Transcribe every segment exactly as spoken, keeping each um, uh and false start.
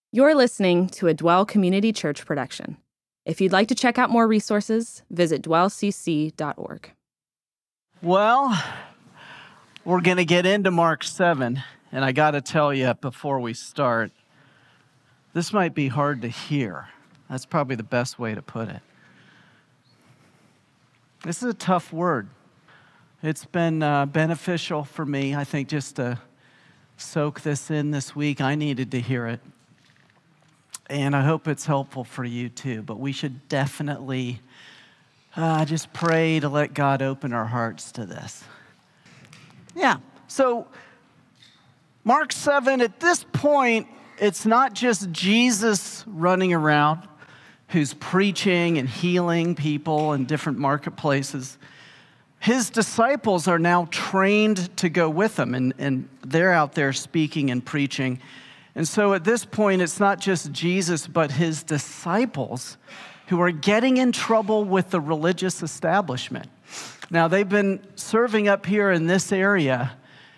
You're listening to a Dwell Community Church production. If you'd like to check out more resources, visit dwell c c dot org. Well, we're going to get into Mark seven, and I got to tell you before we start, this might be hard to hear. That's probably the best way to put it. This is a tough word. It's been uh, beneficial for me, I think, just to soak this in this week. I needed to hear it. And I hope it's helpful for you too. But we should definitely uh, just pray to let God open our hearts to this. Yeah, so Mark seven, at this point, it's not just Jesus running around who's preaching and healing people in different marketplaces. His disciples are now trained to go with him, and, and they're out there speaking and preaching. And so at this point, it's not just Jesus, but his disciples who are getting in trouble with the religious establishment. Now, they've been serving up here in this area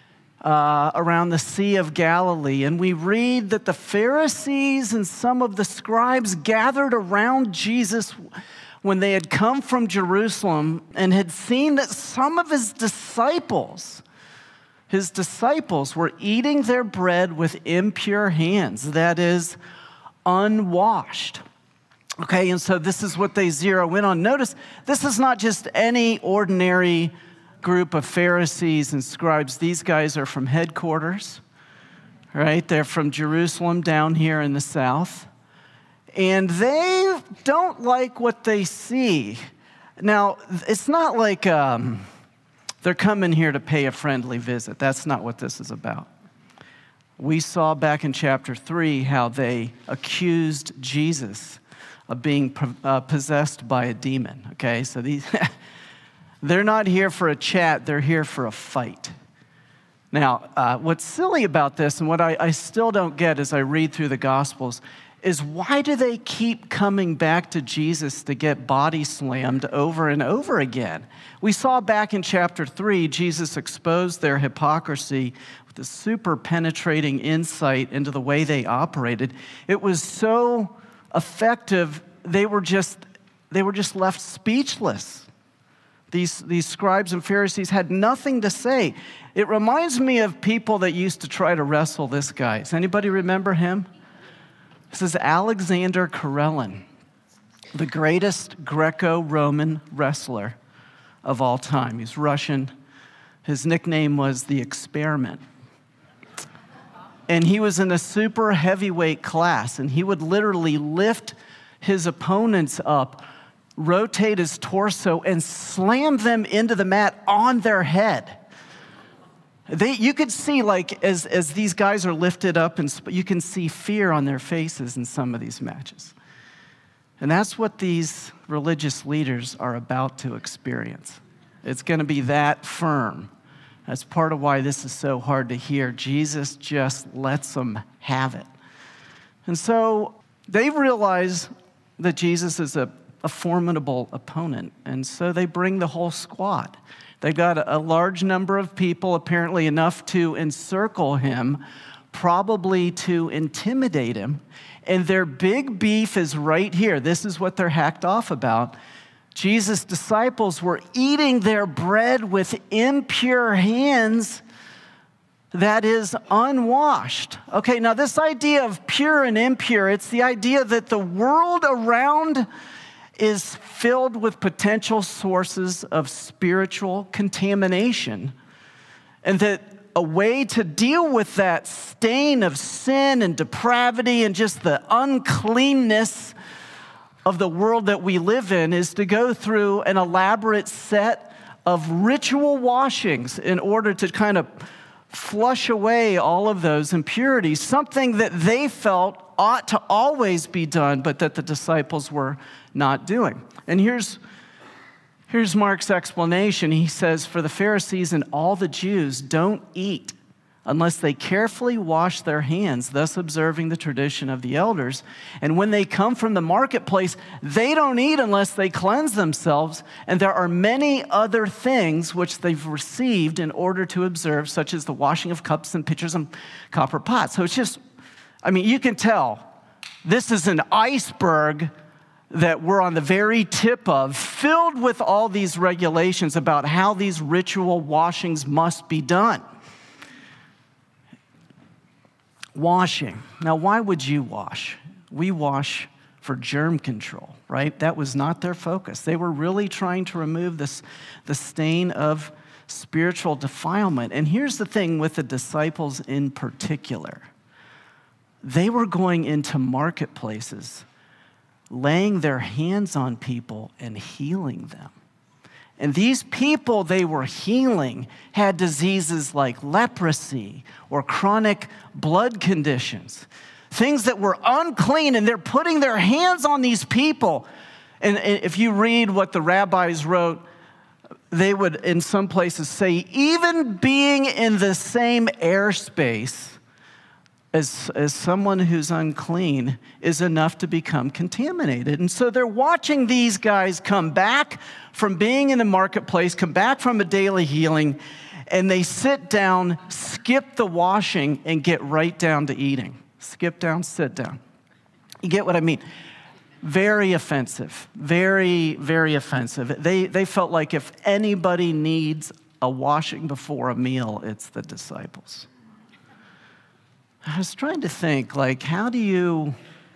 uh, around the Sea of Galilee, and we read that the Pharisees and some of the scribes gathered around Jesus when they had come from Jerusalem and had seen that some of his disciples His disciples were eating their bread with impure hands, that is, unwashed. Okay, and so this is what they zero in on. Notice, this is not just any ordinary group of Pharisees and scribes. These guys are from headquarters, right? They're from Jerusalem down here in the south. And they don't like what they see. Now, it's not like Um, They're coming here to pay a friendly visit. That's not what this is about. We saw back in chapter three how they accused Jesus of being uh, possessed by a demon, okay? So these, they're not here for a chat, they're here for a fight. Now, uh, what's silly about this, and what I, I still don't get as I read through the Gospels, is why do they keep coming back to Jesus to get body slammed over and over again? We saw back in chapter three, Jesus exposed their hypocrisy with a super penetrating insight into the way they operated. It was so effective, they were just, they were just left speechless. These, these scribes and Pharisees had nothing to say. It reminds me of people that used to try to wrestle this guy. Does anybody remember him? This is Alexander Karelin, the greatest Greco-Roman wrestler of all time. He's Russian. His nickname was the Experiment. And he was in a super heavyweight class, and he would literally lift his opponents up, rotate his torso, and slam them into the mat on their head. They, you could see, like, as, as these guys are lifted up, and sp- you can see fear on their faces in some of these matches. And that's what these religious leaders are about to experience. It's going to be that firm. That's part of why this is so hard to hear. Jesus just lets them have it. And so they realize that Jesus is a, a formidable opponent, and so they bring the whole squad. They've got a large number of people, apparently enough to encircle him, probably to intimidate him. And their big beef is right here. This is what they're hacked off about. Jesus' disciples were eating their bread with impure hands, that is, unwashed. Okay, now this idea of pure and impure, it's the idea that the world around is filled with potential sources of spiritual contamination, and that a way to deal with that stain of sin and depravity and just the uncleanness of the world that we live in is to go through an elaborate set of ritual washings in order to kind of flush away all of those impurities, something that they felt ought to always be done, but that the disciples were not doing. And here's, here's Mark's explanation. He says, for the Pharisees and all the Jews don't eat unless they carefully wash their hands, thus observing the tradition of the elders. And when they come from the marketplace, they don't eat unless they cleanse themselves. And there are many other things which they've received in order to observe, such as the washing of cups and pitchers and copper pots. So it's just, I mean, you can tell This is an iceberg that we're on the very tip of, filled with all these regulations about how these ritual washings must be done. Washing. Now, why would you wash? We wash for germ control, right? That was not their focus. They were really trying to remove this, the stain of spiritual defilement. And here's the thing with the disciples in particular. They were going into marketplaces, laying their hands on people and healing them. And these people they were healing had diseases like leprosy or chronic blood conditions, things that were unclean, and they're putting their hands on these people. And if you read what the rabbis wrote, they would, in some places, say, even being in the same airspace as, as someone who's unclean is enough to become contaminated. And so they're watching these guys come back from being in the marketplace, come back from a daily healing, and they sit down, skip the washing, and get right down to eating. Skip down, sit down. You get what I mean? Very offensive, very, very offensive. They, they felt like if anybody needs a washing before a meal, it's the disciples. I was trying to think, like, how do you,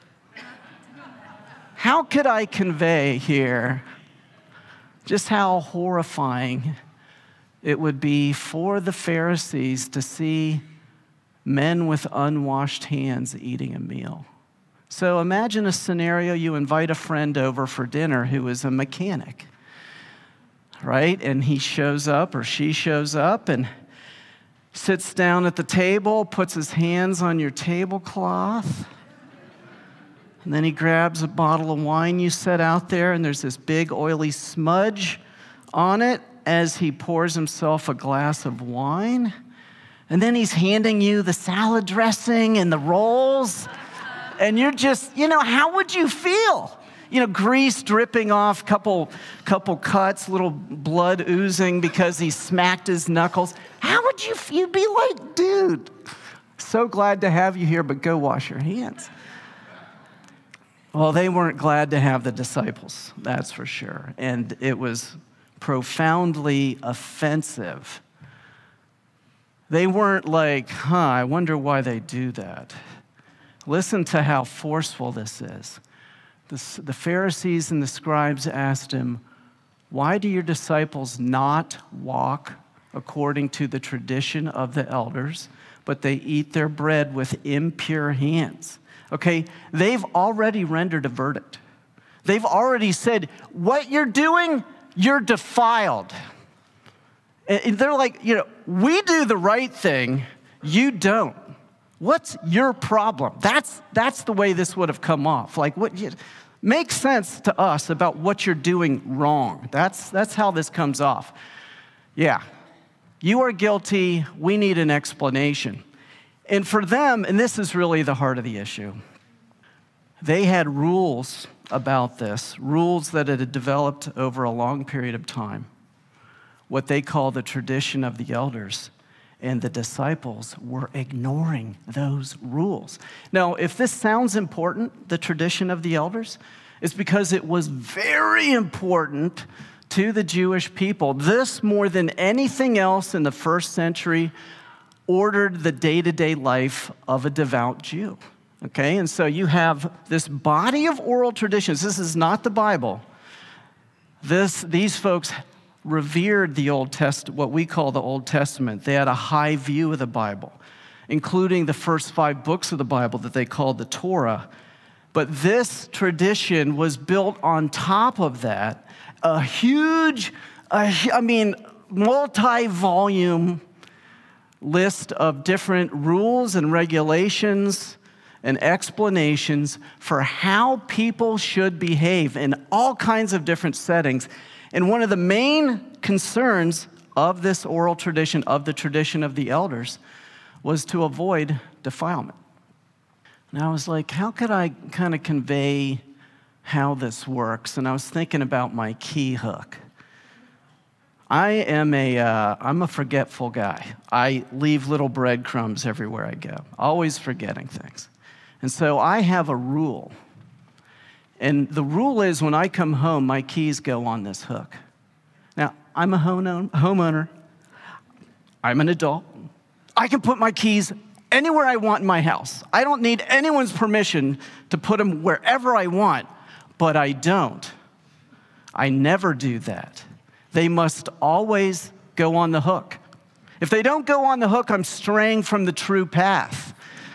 how could I convey here just how horrifying it would be for the Pharisees to see men with unwashed hands eating a meal? So imagine a scenario: you invite a friend over for dinner who is a mechanic, right? And he shows up or she shows up and sits down at the table, puts his hands on your tablecloth, and then he grabs a bottle of wine you set out there, and there's this big oily smudge on it as he pours himself a glass of wine. And then he's handing you the salad dressing and the rolls, and you're just, you know, how would you feel? You know, grease dripping off, couple, couple cuts, little blood oozing because he smacked his knuckles. How would you feel? You'd be like, dude, so glad to have you here, but go wash your hands. Well, they weren't glad to have the disciples, that's for sure. And it was profoundly offensive. They weren't like, huh, I wonder why they do that. Listen to how forceful this is. The, the Pharisees and the scribes asked him, why do your disciples not walk according to the tradition of the elders, but they eat their bread with impure hands? Okay, they've already rendered a verdict. They've already said, what you're doing, you're defiled. And they're like, you know, we do the right thing, you don't. What's your problem? That's that's the way this would have come off. Like, what you, makes sense to us about what you're doing wrong. That's that's how this comes off. Yeah, you are guilty. We need an explanation. And for them, and this is really the heart of the issue, they had rules about this, rules that had developed over a long period of time, what they call the tradition of the elders. And the disciples were ignoring those rules. Now, if this sounds important, the tradition of the elders, it's because it was very important to the Jewish people. This, more than anything else in the first century, ordered the day-to-day life of a devout Jew. Okay, and so you have this body of oral traditions. This is not the Bible. This, these folks revered the Old Testament, what we call the Old Testament. They had a high view of the Bible, including the first five books of the Bible that they called the Torah. But this tradition was built on top of that, a huge, a, I mean, multi-volume list of different rules and regulations and explanations for how people should behave in all kinds of different settings. And one of the main concerns of this oral tradition, of the tradition of the elders, was to avoid defilement. And I was like, how could I kind of convey how this works? And I was thinking about my key hook. I am a, uh, I'm a forgetful guy. I leave little breadcrumbs everywhere I go, always forgetting things. And so I have a rule. And the rule is when I come home, my keys go on this hook. Now, I'm a homeowner. I'm an adult. I can put my keys anywhere I want in my house. I don't need anyone's permission to put them wherever I want, but I don't. I never do that. They must always go on the hook. If they don't go on the hook, I'm straying from the true path.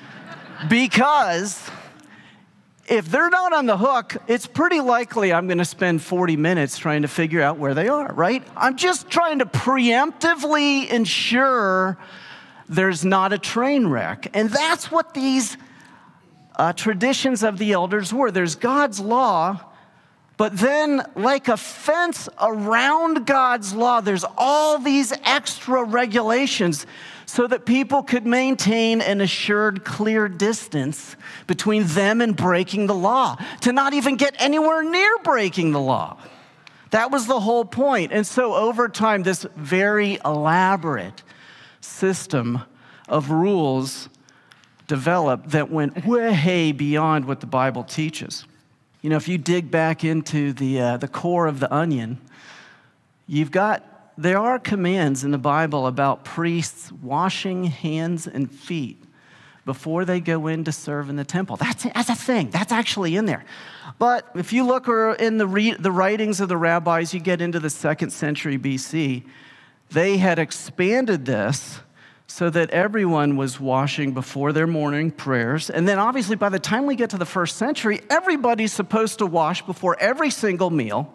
Because if they're not on the hook, it's pretty likely I'm going to spend forty minutes trying to figure out where they are, right? I'm just trying to preemptively ensure there's not a train wreck. And that's what these uh, traditions of the elders were. There's God's law, but then like a fence around God's law, there's all these extra regulations so that people could maintain an assured clear distance between them and breaking the law, to not even get anywhere near breaking the law. That was the whole point. And so over time, this very elaborate system of rules developed that went way beyond what the Bible teaches. You know, if you dig back into the uh, the core of the onion, you've got, there are commands in the Bible about priests washing hands and feet before they go in to serve in the temple. That's, that's a thing. That's actually in there. But if you look in the, re, the writings of the rabbis, you get into the second century B C, they had expanded this so that everyone was washing before their morning prayers. And then obviously by the time we get to the first century, everybody's supposed to wash before every single meal.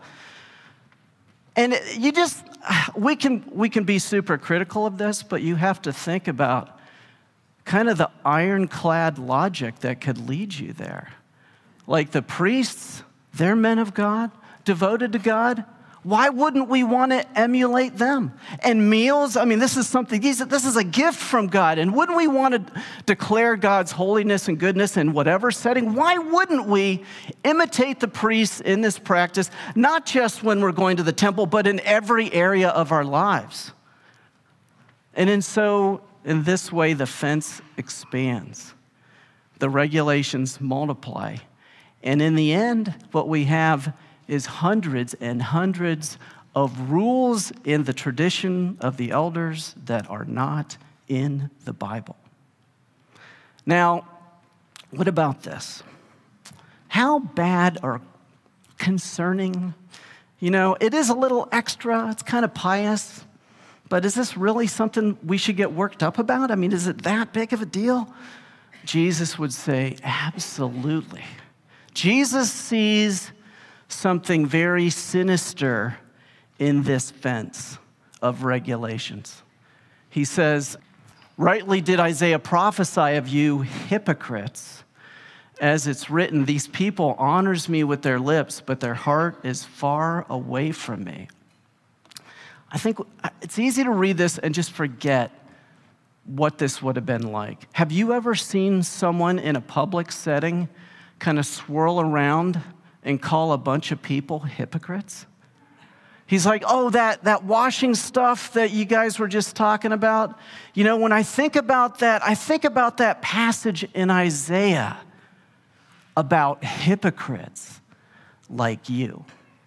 And you just, we can we can be super critical of this, but you have to think about kind of the ironclad logic that could lead you there. Like the priests, they're men of God, devoted to God. Why wouldn't we want to emulate them? And meals, I mean, this is something, this is a gift from God. And wouldn't we want to declare God's holiness and goodness in whatever setting? Why wouldn't we imitate the priests in this practice, not just when we're going to the temple, but in every area of our lives? And in so, in this way, the fence expands. The regulations multiply. And in the end, what we have is hundreds and hundreds of rules in the tradition of the elders that are not in the Bible. Now, what about this? How bad or concerning? You know, it is a little extra, it's kind of pious, but is this really something we should get worked up about? I mean, is it that big of a deal? Jesus would say, absolutely. Jesus sees something very sinister in this fence of regulations. He says, rightly did Isaiah prophesy of you hypocrites, as it's written, these people honors me with their lips, but their heart is far away from me. I think it's easy to read this and just forget what this would have been like. Have you ever seen someone in a public setting kind of swirl around and call a bunch of people hypocrites? He's like, oh, that, that washing stuff that you guys were just talking about. You know, when I think about that, I think about that passage in Isaiah about hypocrites like you.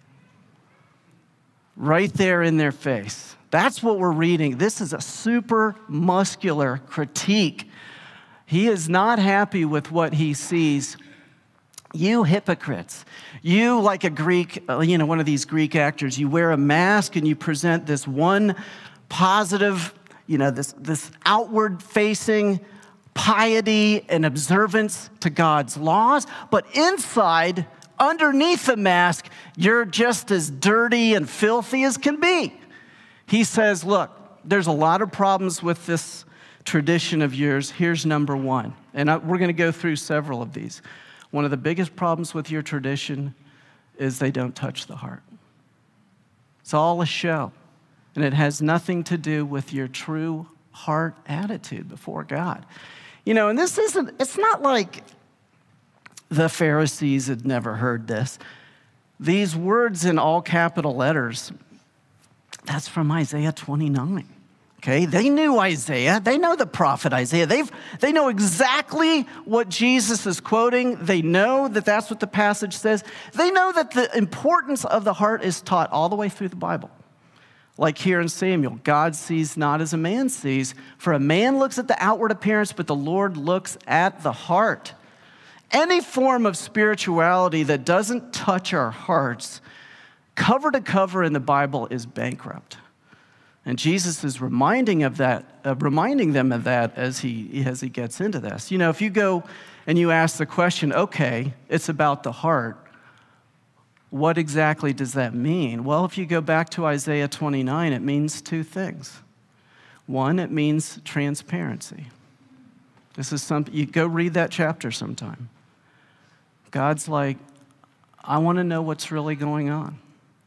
Right there in their face. That's what we're reading. This is a super muscular critique. He is not happy with what he sees. You hypocrites, you like a Greek, you know, one of these Greek actors, you wear a mask and you present this one positive, you know, this, this outward facing piety and observance to God's laws, but inside, underneath the mask, you're just as dirty and filthy as can be. He says, look, there's a lot of problems with this tradition of yours. Here's number one. And I, we're going to go through several of these. One of the biggest problems with your tradition is they don't touch the heart. It's all a show. And it has nothing to do with your true heart attitude before God. You know, and this isn't, it's not like the Pharisees had never heard this. These words in all capital letters, that's from Isaiah twenty-nine. Okay, they knew Isaiah. They know the prophet Isaiah. They've, they know exactly what Jesus is quoting. They know that that's what the passage says. They know that the importance of the heart is taught all the way through the Bible. Like here in Samuel, God sees not as a man sees, for a man looks at the outward appearance, but the Lord looks at the heart. Any form of spirituality that doesn't touch our hearts, cover to cover in the Bible, is bankrupt. And Jesus is reminding of that, uh, reminding them of that as he as he gets into this. You know, if you go and you ask the question, okay, it's about the heart, what exactly does that mean? Well, if you go back to Isaiah twenty-nine, it means two things. One, it means transparency. This is something, you go read that chapter sometime. God's like, I want to know what's really going on.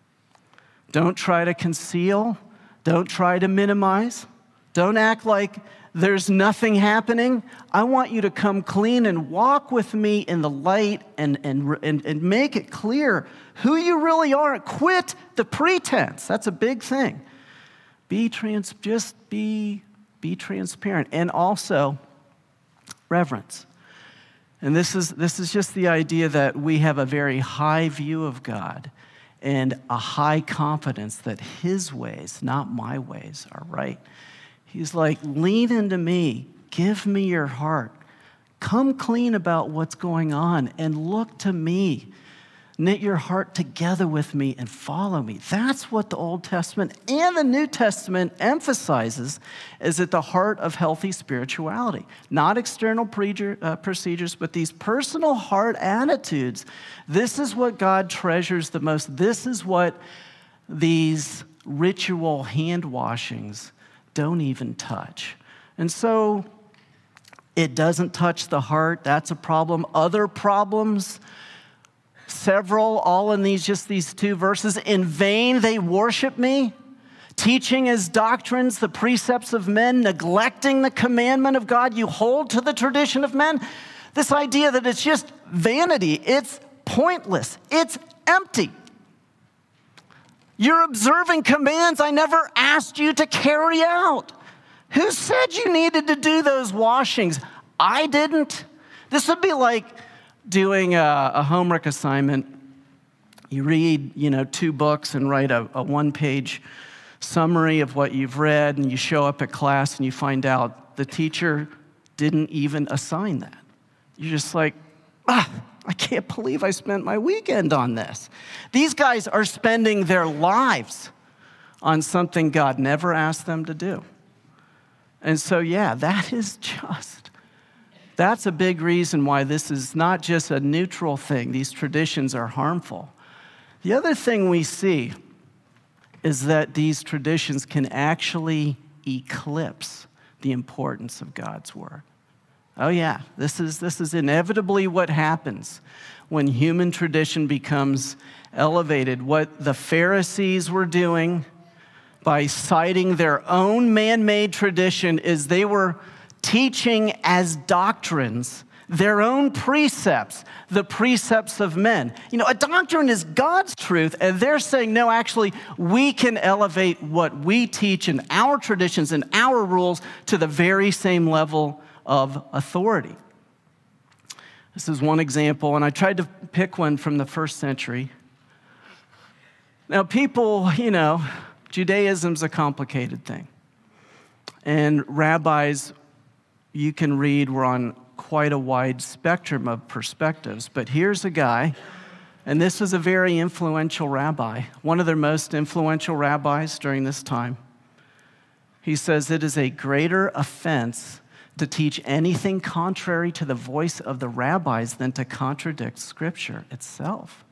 Don't try to conceal. Don't try to minimize. Don't act like there's nothing happening. I want you to come clean and walk with me in the light and, and, and, and make it clear who you really are. Quit the pretense. That's a big thing. Be trans, just be, be transparent. And also, reverence. And this is, this is just the idea that we have a very high view of God and a high confidence that his ways, not my ways, are right. He's like, lean into me, give me your heart, come clean about what's going on, and look to me. Knit your heart together with me and follow me. That's what the Old Testament and the New Testament emphasizes, is at the heart of healthy spirituality. Not external procedures, but these personal heart attitudes. This is what God treasures the most. This is what these ritual hand washings don't even touch. And so it doesn't touch the heart. That's a problem. Other problems, several, all in these just these two verses. In vain they worship me, teaching as doctrines the precepts of men, neglecting the commandment of God. You hold to the tradition of men. This idea that it's just vanity, it's pointless, it's empty. You're observing commands I never asked you to carry out. Who said you needed to do those washings? I didn't. This would be like doing a, a homework assignment. You read, you know, two books and write a, a one-page summary of what you've read, and you show up at class and you find out the teacher didn't even assign that. You're just like, ah, I can't believe I spent my weekend on this. These guys are spending their lives on something God never asked them to do. And so, yeah, that is just, that's a big reason why this is not just a neutral thing. These traditions are harmful. The other thing we see is that these traditions can actually eclipse the importance of God's word. Oh yeah, this is, this is inevitably what happens when human tradition becomes elevated. What the Pharisees were doing by citing their own man-made tradition is they were teaching as doctrines their own precepts, the precepts of men. You know, a doctrine is God's truth, and they're saying, no, actually, we can elevate what we teach in our traditions and our rules to the very same level of authority. This is one example, and I tried to pick one from the first century. Now, people, you know, Judaism's a complicated thing. And rabbis, you can read, were on quite a wide spectrum of perspectives. But here's a guy, and this was a very influential rabbi, one of their most influential rabbis during this time. He says, it is a greater offense to teach anything contrary to the voice of the rabbis than to contradict Scripture itself.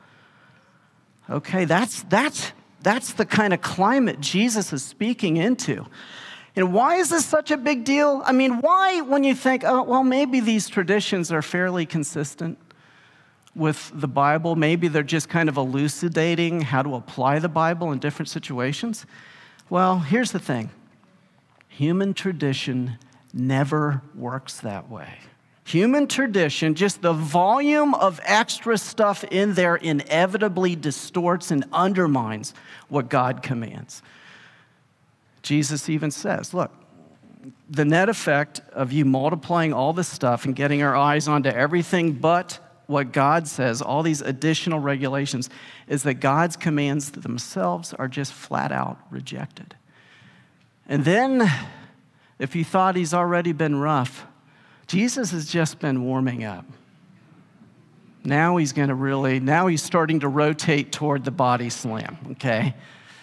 Okay, that's, that's, that's the kind of climate Jesus is speaking into. And why is this such a big deal? I mean, why, when you think, oh, well, maybe these traditions are fairly consistent with the Bible, maybe they're just kind of elucidating how to apply the Bible in different situations? Well, here's the thing. Human tradition never works that way. Human tradition, just the volume of extra stuff in there inevitably distorts and undermines what God commands. Jesus even says, look, the net effect of you multiplying all this stuff and getting our eyes onto everything but what God says, all these additional regulations, is that God's commands themselves are just flat out rejected. And then, if you thought he's already been rough, Jesus has just been warming up. Now he's going to really, now he's starting to rotate toward the body slam, okay?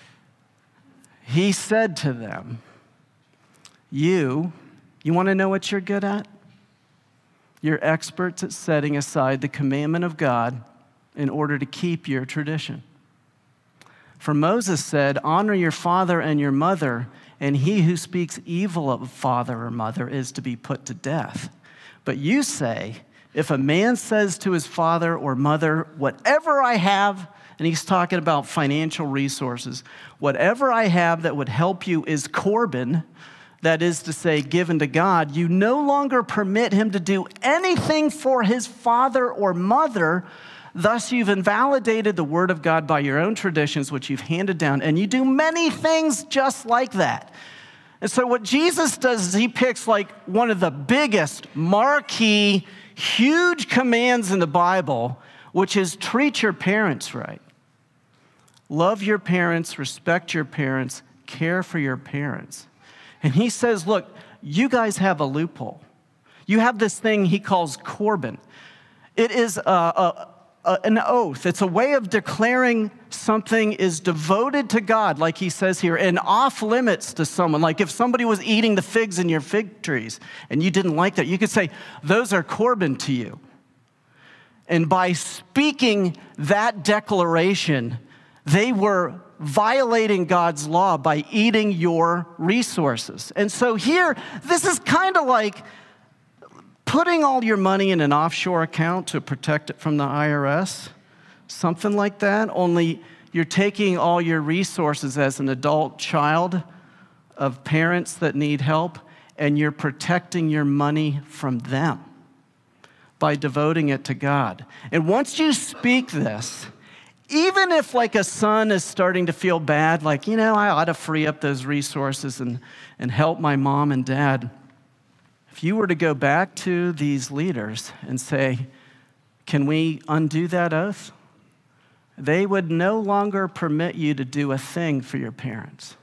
He said to them, you, you want to know what you're good at? You're experts at setting aside the commandment of God in order to keep your tradition. For Moses said, honor your father and your mother, and he who speaks evil of father or mother is to be put to death. But you say, if a man says to his father or mother, whatever I have, and he's talking about financial resources, whatever I have that would help you is Corban, that is to say, given to God, you no longer permit him to do anything for his father or mother. Thus, you've invalidated the word of God by your own traditions, which you've handed down, and you do many things just like that. And so what Jesus does is he picks like one of the biggest, marquee, huge commands in the Bible, which is treat your parents right. Love your parents, respect your parents, care for your parents. And he says, look, you guys have a loophole. You have this thing he calls Corban. It is a, a, a, an oath. It's a way of declaring something is devoted to God, like he says here, and off limits to someone. Like if somebody was eating the figs in your fig trees and you didn't like that, you could say, those are Corban to you. And by speaking that declaration, they were violating God's law by eating your resources. And so here, this is kind of like putting all your money in an offshore account to protect it from the I R S, something like that, only you're taking all your resources as an adult child of parents that need help, and you're protecting your money from them by devoting it to God. And once you speak this, even if like a son is starting to feel bad, like, you know, I ought to free up those resources and, and help my mom and dad. If you were to go back to these leaders and say, can we undo that oath? They would no longer permit you to do a thing for your parents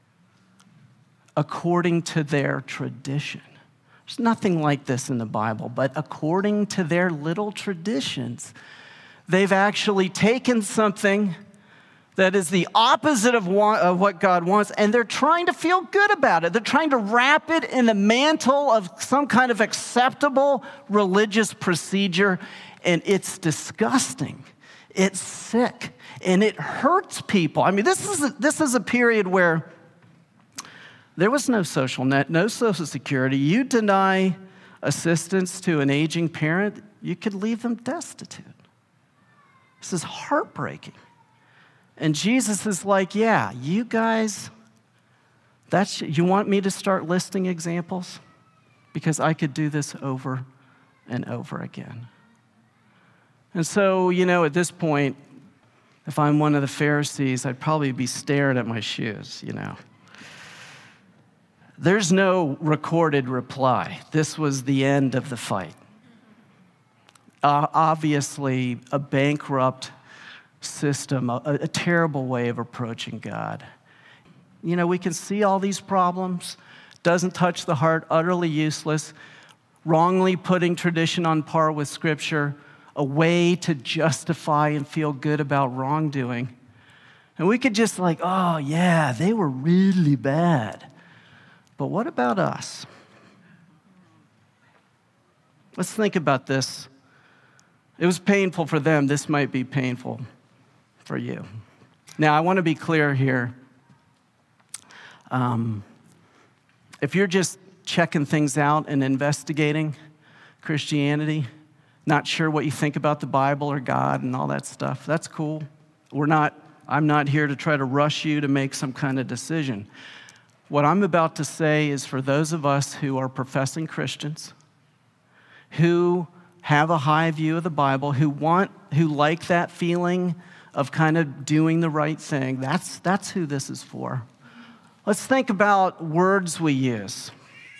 according to their tradition. There's nothing like this in the Bible, but according to their little traditions, they've actually taken something that is the opposite of, want, of what God wants, and they're trying to feel good about it. They're trying to wrap it in the mantle of some kind of acceptable religious procedure, and it's disgusting. It's sick, and it hurts people. I mean, this is a, this is a period where there was no social net, no social security. You deny assistance to an aging parent, you could leave them destitute. This is heartbreaking. And Jesus is like, yeah, you guys, that's, you want me to start listing examples? Because I could do this over and over again. And so, you know, at this point, if I'm one of the Pharisees, I'd probably be staring at my shoes, you know. There's no recorded reply. This was the end of the fight. Uh, obviously, a bankrupt system, a, a terrible way of approaching God. You know, we can see all these problems. Doesn't touch the heart, utterly useless, wrongly putting tradition on par with Scripture, a way to justify and feel good about wrongdoing. And we could just like, oh yeah, they were really bad. But what about us? Let's think about this. It was painful for them. This might be painful for you. Now, I want to be clear here. Um, if you're just checking things out and investigating Christianity, not sure what you think about the Bible or God and all that stuff, that's cool. We're not, I'm not here to try to rush you to make some kind of decision. What I'm about to say is for those of us who are professing Christians, who have a high view of the Bible, who want, who like that feeling of kind of doing the right thing. That's, that's who this is for. Let's think about words we use.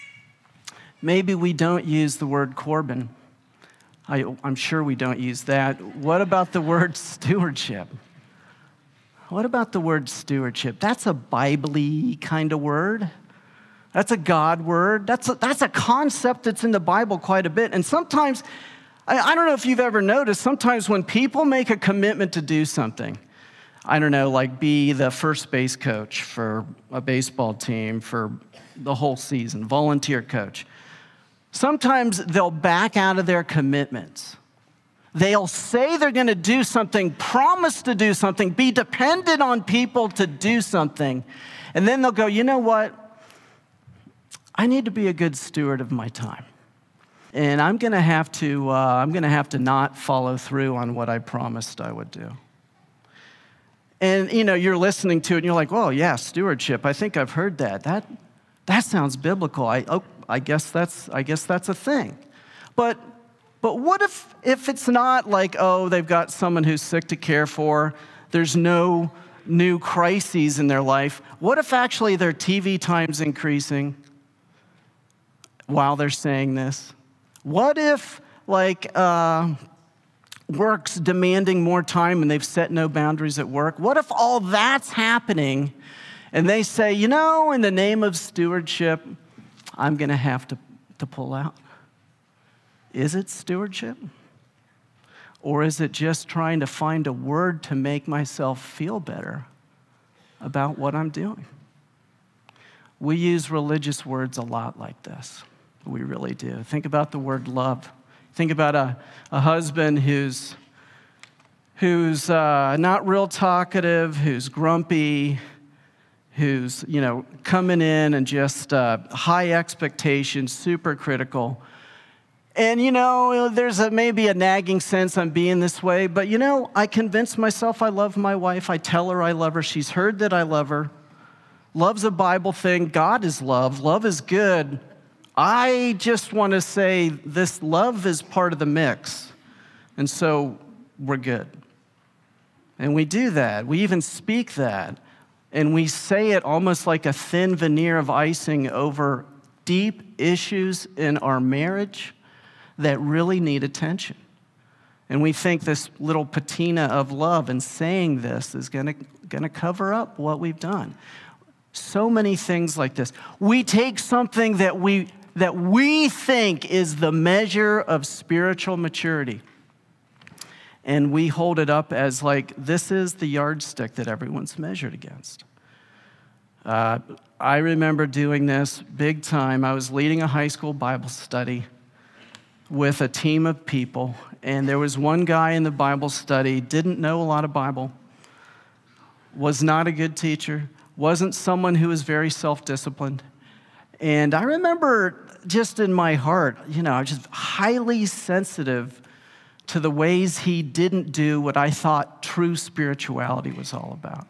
Maybe we don't use the word Corbin. I, I'm sure we don't use that. What about the word stewardship? What about the word stewardship? That's a Bible-y kind of word. That's a God word. That's a, that's a concept that's in the Bible quite a bit. And sometimes, I, I don't know if you've ever noticed, sometimes when people make a commitment to do something, I don't know, like be the first base coach for a baseball team for the whole season, volunteer coach, sometimes they'll back out of their commitments. They'll say they're going to do something, promise to do something, be dependent on people to do something. And then they'll go, you know what? I need to be a good steward of my time. And I'm going to have to, uh, I'm going to have to not follow through on what I promised I would do. And, you know, you're listening to it and you're like, oh, yeah, stewardship. I think I've heard that. That, that sounds biblical. I, oh, I guess that's, I guess that's a thing. But But what if, if it's not like, oh, they've got someone who's sick to care for, there's no new crises in their life. What if actually their T V time's increasing while they're saying this? What if, like, uh, work's demanding more time and they've set no boundaries at work? What if all that's happening and they say, you know, in the name of stewardship, I'm going to have to, to pull out? Is it stewardship? Or is it just trying to find a word to make myself feel better about what I'm doing? We use religious words a lot like this. We really do. Think about the word love. Think about a, a husband who's, who's uh, not real talkative, who's grumpy, who's, you know, coming in and just uh, high expectations, super critical. And, you know, there's a, maybe a nagging sense I'm being this way, but, you know, I convince myself I love my wife. I tell her I love her. She's heard that I love her. Love's a Bible thing. God is love. Love is good. I just want to say this love is part of the mix. And so we're good. And we do that. We even speak that. And we say it almost like a thin veneer of icing over deep issues in our marriage that really need attention. And we think this little patina of love and saying this is gonna, gonna cover up what we've done. So many things like this. We take something that we, that we think is the measure of spiritual maturity, and we hold it up as like, this is the yardstick that everyone's measured against. Uh, I remember doing this big time. I was leading a high school Bible study with a team of people, and there was one guy in the Bible study, didn't know a lot of Bible, was not a good teacher, wasn't someone who was very self-disciplined. And I remember just in my heart, you know, just highly sensitive to the ways he didn't do what I thought true spirituality was all about.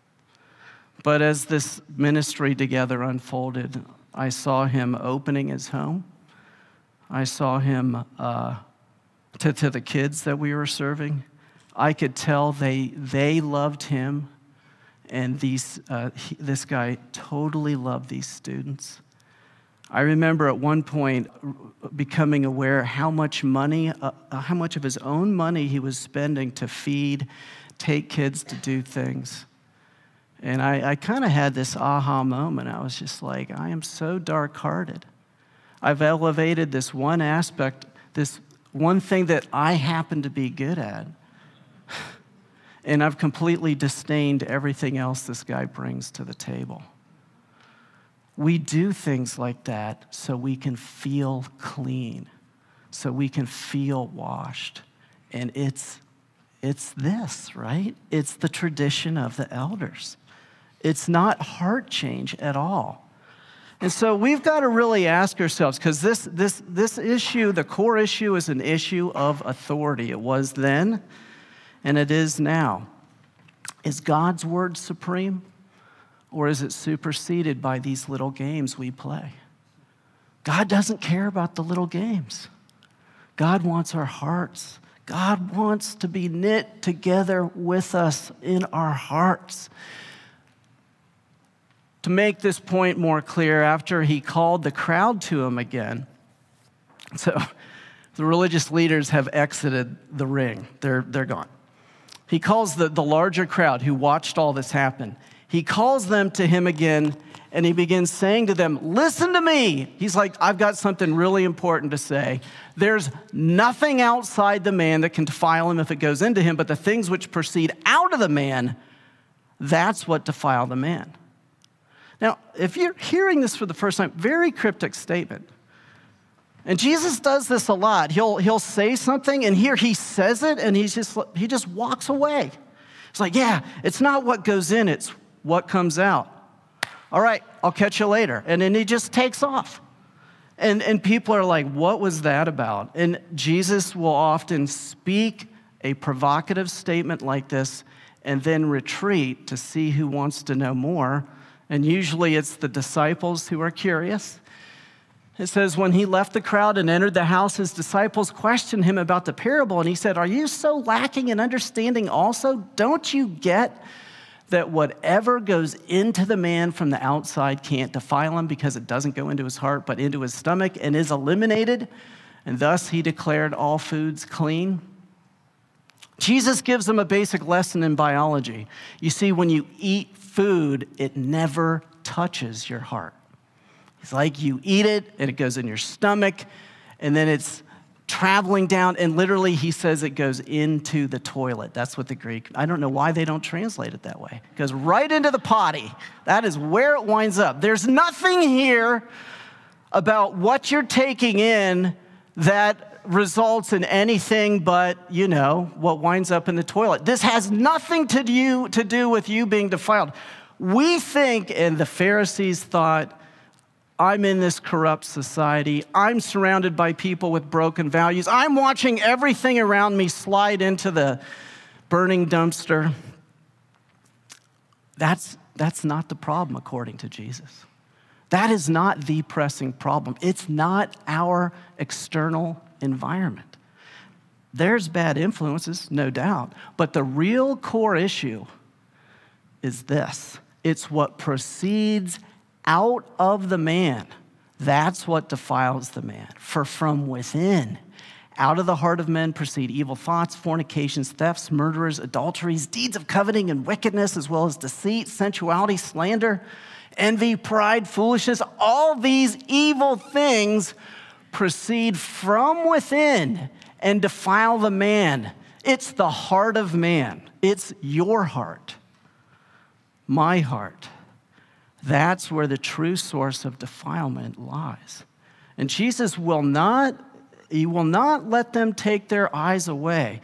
But as this ministry together unfolded, I saw him opening his home. I saw him uh, to, to the kids that we were serving. I could tell they they loved him, and these uh, he, this guy totally loved these students. I remember at one point becoming aware how much money, uh, how much of his own money he was spending to feed, take kids to do things. And I, I kind of had this aha moment. I was just like, I am so dark-hearted. I've elevated this one aspect, this one thing that I happen to be good at, and I've completely disdained everything else this guy brings to the table. We do things like that so we can feel clean, so we can feel washed. And it's, it's this, right? It's the tradition of the elders. It's not heart change at all. And so we've got to really ask ourselves, because this, this, this issue, the core issue, is an issue of authority. It was then, and it is now. Is God's word supreme? Or is it superseded by these little games we play? God doesn't care about the little games. God wants our hearts. God wants to be knit together with us in our hearts. To make this point more clear, after he called the crowd to him again, so the religious leaders have exited the ring. They're, they're gone. He calls the, the larger crowd who watched all this happen. He calls them to him again, and he begins saying to them, listen to me. He's like, I've got something really important to say. There's nothing outside the man that can defile him if it goes into him, but the things which proceed out of the man, that's what defile the man. Now, if you're hearing this for the first time, very cryptic statement. And Jesus does this a lot. He'll, he'll say something, and here he says it, and he's just, he just walks away. It's like, yeah, it's not what goes in, it's what comes out. All right, I'll catch you later. And then he just takes off. And, and people are like, what was that about? And Jesus will often speak a provocative statement like this and then retreat to see who wants to know more. And usually it's the disciples who are curious. It says, when he left the crowd and entered the house, his disciples questioned him about the parable. And he said, are you so lacking in understanding also? Don't you get that whatever goes into the man from the outside can't defile him because it doesn't go into his heart, but into his stomach and is eliminated? And thus he declared all foods clean. Jesus gives them a basic lesson in biology. You see, when you eat food, it never touches your heart. It's like you eat it, and it goes in your stomach, and then it's traveling down, and literally he says it goes into the toilet. That's what the Greek, I don't know why they don't translate it that way. It goes right into the potty. That is where it winds up. There's nothing here about what you're taking in that results in anything but, you know, what winds up in the toilet. This has nothing to do, to do with you being defiled. We think, and the Pharisees thought, I'm in this corrupt society. I'm surrounded by people with broken values. I'm watching everything around me slide into the burning dumpster. That's, that's not the problem, according to Jesus. That is not the pressing problem. It's not our external environment. There's bad influences, no doubt, but the real core issue is this. It's what proceeds out of the man. That's what defiles the man. For from within, out of the heart of men proceed evil thoughts, fornications, thefts, murderers, adulteries, deeds of coveting and wickedness, as well as deceit, sensuality, slander, envy, pride, foolishness. All these evil things proceed from within and defile the man. It's the heart of man. It's your heart, my heart. That's where the true source of defilement lies. And Jesus will not, he will not let them take their eyes away.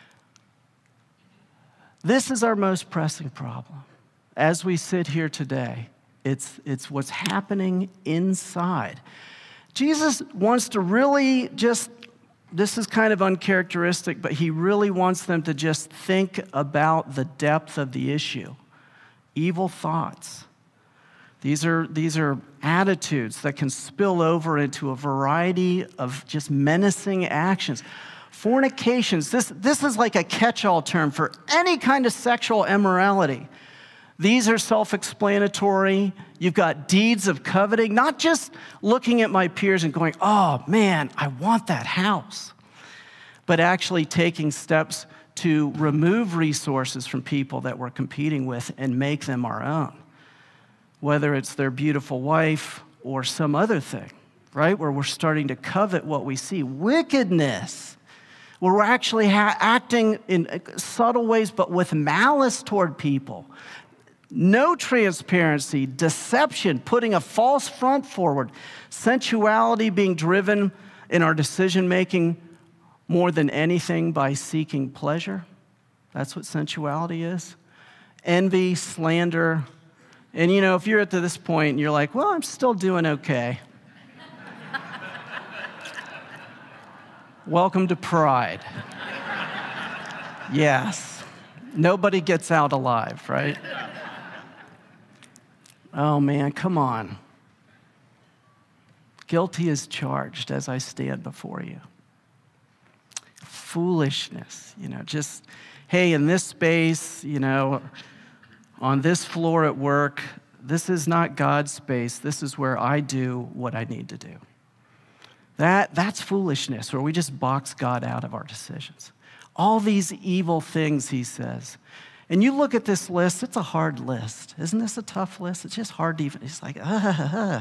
This is our most pressing problem. As we sit here today, it's, it's what's happening inside. Jesus wants to really just, this is kind of uncharacteristic, but he really wants them to just think about the depth of the issue. Evil thoughts. These are, these are attitudes that can spill over into a variety of just menacing actions. Fornications, this, this is like a catch-all term for any kind of sexual immorality. These are self-explanatory. You've got deeds of coveting, not just looking at my peers and going, oh man, I want that house, but actually taking steps to remove resources from people that we're competing with and make them our own. Whether it's their beautiful wife or some other thing, right? Where we're starting to covet what we see. Wickedness, where we're actually ha- acting in subtle ways, but with malice toward people. No transparency, deception, putting a false front forward. Sensuality being driven in our decision-making more than anything by seeking pleasure. That's what sensuality is. Envy, slander. And, you know, if you're at this point and you're like, well, I'm still doing okay. Welcome to pride. Yes. Nobody gets out alive, right? Oh, man, come on. Guilty as charged as I stand before you. Foolishness, you know, just, hey, in this space, you know, on this floor at work, This is not God's space. This is where I do what I need to do. That, that's foolishness, where we just box God out of our decisions. All these evil things, he says. And you look at this list, it's a hard list. Isn't this a tough list? It's just hard to even, it's like, ah.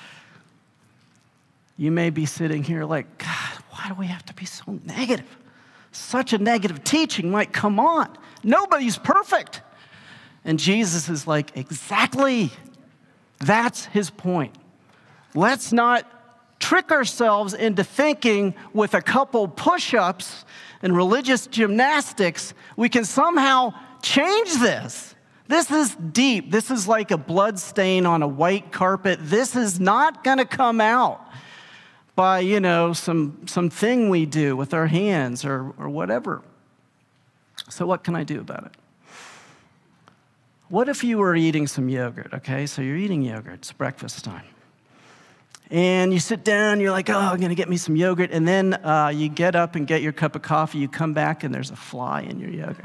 You may be sitting here like, God, why do we have to be so negative? Such a negative teaching, Mike, come on. Nobody's perfect. And Jesus is like, exactly. That's his point. Let's not trick ourselves into thinking with a couple push-ups and religious gymnastics, we can somehow change this. This is deep. This is like a blood stain on a white carpet. This is not going to come out by, you know, some something we do with our hands or, or whatever. So what can I do about it? What if you were eating some yogurt, okay? So you're eating yogurt. It's breakfast time. And you sit down, you're like, oh, I'm going to get me some yogurt. And then uh, you get up and get your cup of coffee. You come back, and there's a fly in your yogurt.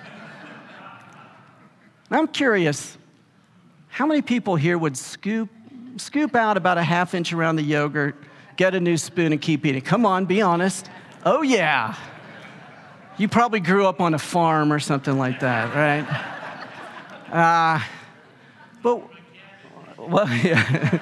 I'm curious, how many people here would scoop, scoop out about a half inch around the yogurt, get a new spoon, and keep eating? Come on, be honest. Oh, yeah. You probably grew up on a farm or something like that, right? Uh, but, well, yeah.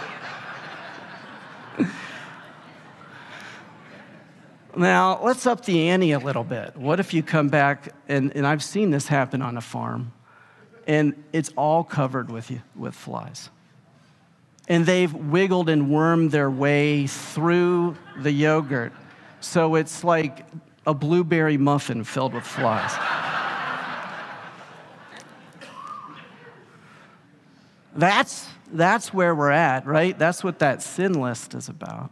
Now, let's up the ante a little bit. What if you come back, and, and I've seen this happen on a farm, and it's all covered with, with flies. And they've wiggled and wormed their way through the yogurt. So it's like a blueberry muffin filled with flies. That's, that's where we're at, right? That's what that sin list is about.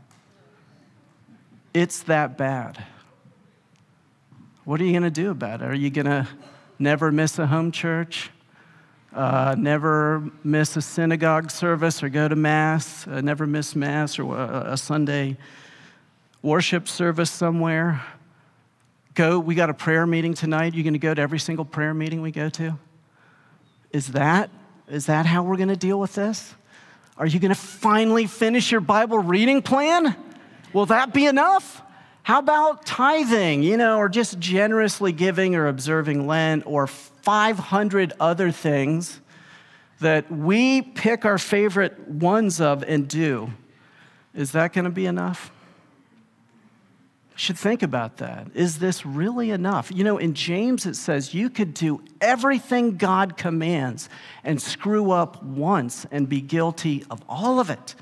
It's that bad. What are you going to do about it? Are you going to never miss a home church? Uh, never miss a synagogue service or go to Mass? Uh, never miss Mass or a, a Sunday worship service somewhere? Go, we got a prayer meeting tonight. You going to go to every single prayer meeting we go to? Is that, is that how we're going to deal with this? Are you going to finally finish your Bible reading plan? Will that be enough? How about tithing, you know, or just generously giving or observing Lent or five hundred other things that we pick our favorite ones of and do? Is that going to be enough? You should think about that. Is this really enough? You know, in James it says you could do everything God commands and screw up once and be guilty of all of it.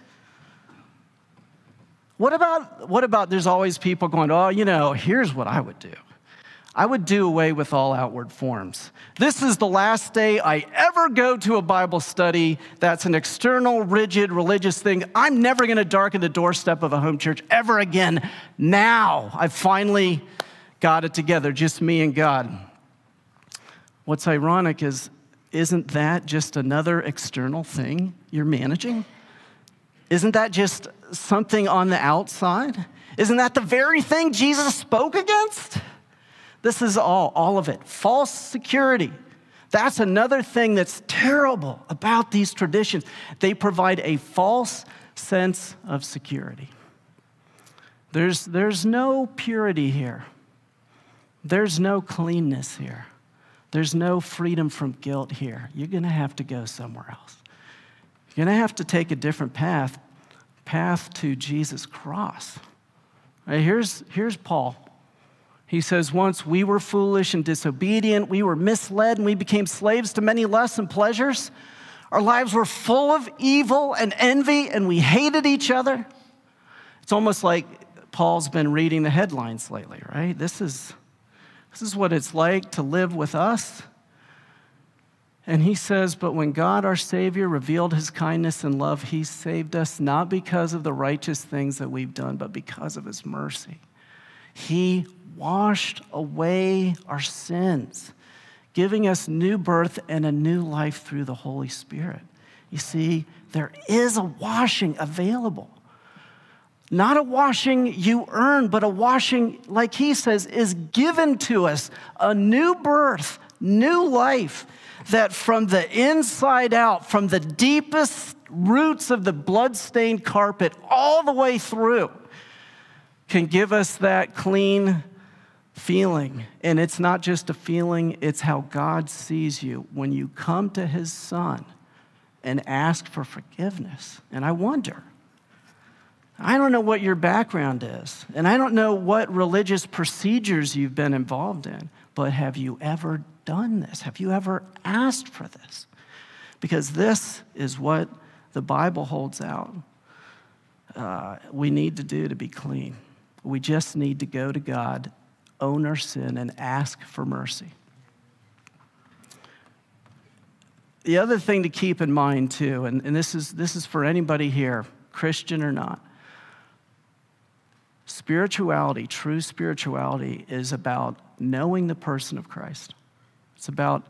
What about, what about there's always people going, oh, you know, here's what I would do. I would do away with all outward forms. This is the last day I ever go to a Bible study that's an external, rigid, religious thing. I'm never going to darken the doorstep of a home church ever again. Now I've finally got it together, just me and God. What's ironic is, isn't that just another external thing you're managing? Isn't that just something on the outside? Isn't that the very thing Jesus spoke against? This is all, all of it. False security. That's another thing that's terrible about these traditions. They provide a false sense of security. There's, there's no purity here. There's no cleanness here. There's no freedom from guilt here. You're going to have to go somewhere else. You're going to have to take a different path, path to Jesus' cross. Right, here's, here's Paul. He says, once we were foolish and disobedient, we were misled, and we became slaves to many lusts and pleasures. Our lives were full of evil and envy, and we hated each other. It's almost like Paul's been reading the headlines lately, right? This is, this is what it's like to live with us. And he says, but when God, our Savior, revealed his kindness and love, he saved us not because of the righteous things that we've done, but because of his mercy. He washed away our sins, giving us new birth and a new life through the Holy Spirit. You see, there is a washing available. Not a washing you earn, but a washing, like he says, is given to us, a new birth new life that from the inside out, from the deepest roots of the blood-stained carpet all the way through, can give us that clean feeling. And it's not just a feeling, it's how God sees you when you come to his Son and ask for forgiveness. And I wonder, I don't know what your background is, and I don't know what religious procedures you've been involved in, but have you ever done this? Have you ever asked for this? Because this is what the Bible holds out. Uh, we need to do to be clean. We just need to go to God, own our sin, and ask for mercy. The other thing to keep in mind too, and, and this is this is for anybody here, Christian or not, spirituality, true spirituality, is about knowing the person of Christ. It's about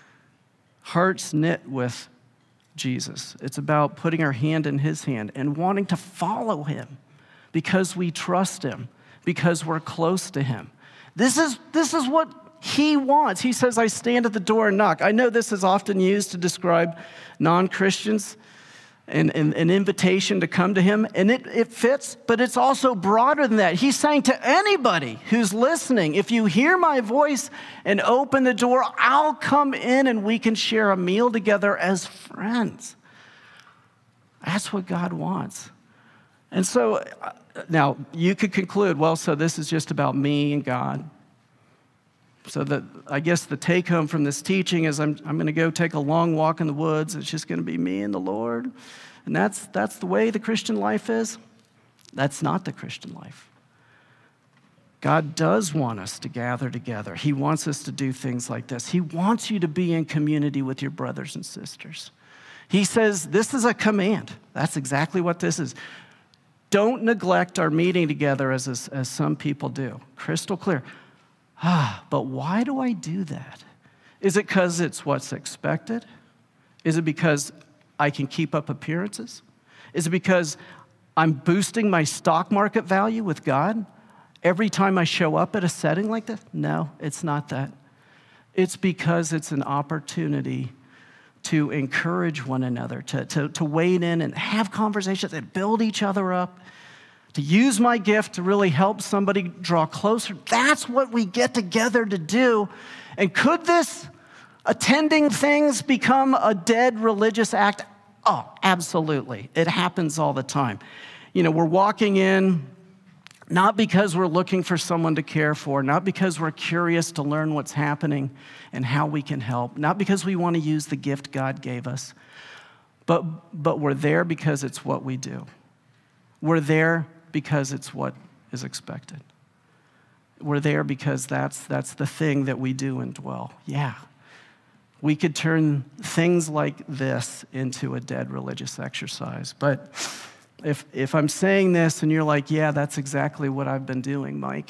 hearts knit with Jesus. It's about putting our hand in his hand and wanting to follow him because we trust him, because we're close to him. This is, this is what he wants. He says, I stand at the door and knock. I know this is often used to describe non-Christians and an invitation to come to him, and it, it fits, but it's also broader than that. He's saying to anybody who's listening, if you hear my voice and open the door, I'll come in and we can share a meal together as friends. That's what God wants. And so, now, you could conclude, well, so this is just about me and God. So that I guess the take home from this teaching is I'm, I'm going to go take a long walk in the woods. It's just going to be me and the Lord. And that's, that's the way the Christian life is. That's not the Christian life. God does want us to gather together. He wants us to do things like this. He wants you to be in community with your brothers and sisters. He says this is a command. That's exactly what this is. Don't neglect our meeting together as, as, as some people do. Crystal clear. Ah, but why do I do that? Is it because it's what's expected? Is it because I can keep up appearances? Is it because I'm boosting my stock market value with God every time I show up at a setting like this? No, it's not that. It's because it's an opportunity to encourage one another, to, to, to wade in and have conversations and build each other up, to use my gift to really help somebody draw closer. That's what we get together to do. And could this attending things become a dead religious act? Oh, absolutely. It happens all the time. You know, we're walking in not because we're looking for someone to care for, not because we're curious to learn what's happening and how we can help, not because we want to use the gift God gave us, but, but we're there because it's what we do. We're there because it's what is expected. We're there because that's, that's the thing that we do and dwell. Yeah. We could turn things like this into a dead religious exercise. But if, if I'm saying this and you're like, yeah, that's exactly what I've been doing, Mike,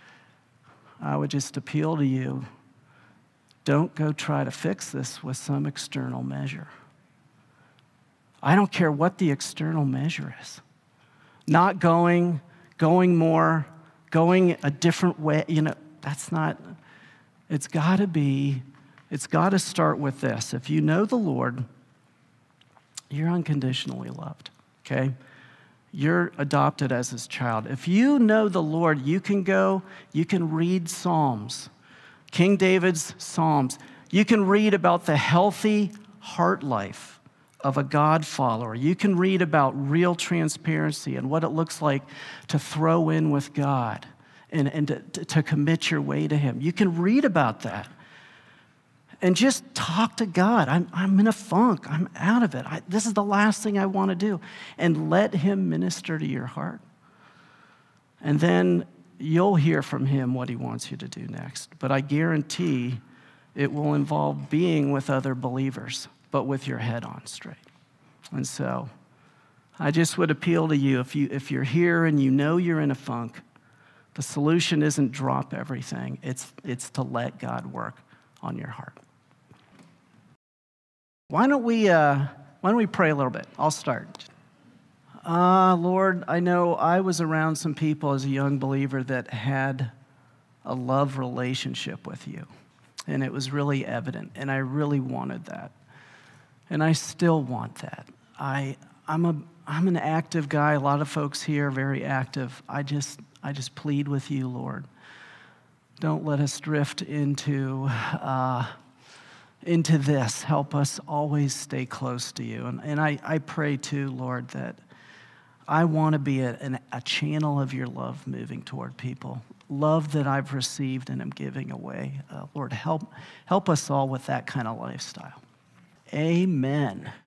I would just appeal to you, don't go try to fix this with some external measure. I don't care what the external measure is. Not going, going more, going a different way, you know, that's not, it's got to be, it's got to start with this. If you know the Lord, you're unconditionally loved, okay? You're adopted as his child. If you know the Lord, you can go, you can read Psalms, King David's Psalms. You can read about the healthy heart life of a God follower. You can read about real transparency and what it looks like to throw in with God and, and to, to commit your way to him. You can read about that and just talk to God. I'm, I'm in a funk. I'm out of it. I, this is the last thing I want to do. And let him minister to your heart. And then you'll hear from him what he wants you to do next. But I guarantee it will involve being with other believers, but with your head on straight. And so I just would appeal to you, if, you, if you're here and you know you're in a funk, the solution isn't drop everything. It's, it's to let God work on your heart. Why don't we, uh, why don't we pray a little bit? I'll start. Ah, uh, Lord, I know I was around some people as a young believer that had a love relationship with you. And it was really evident, and I really wanted that. And I still want that. I, I'm, a, I'm an active guy. A lot of folks here are very active. I just, I just plead with you, Lord. Don't let us drift into, uh, into this. Help us always stay close to you. And, and I, I pray too, Lord, that I want to be a, an, a channel of your love moving toward people. Love that I've received and am giving away. Uh, Lord, help, help us all with that kind of lifestyle. Amen.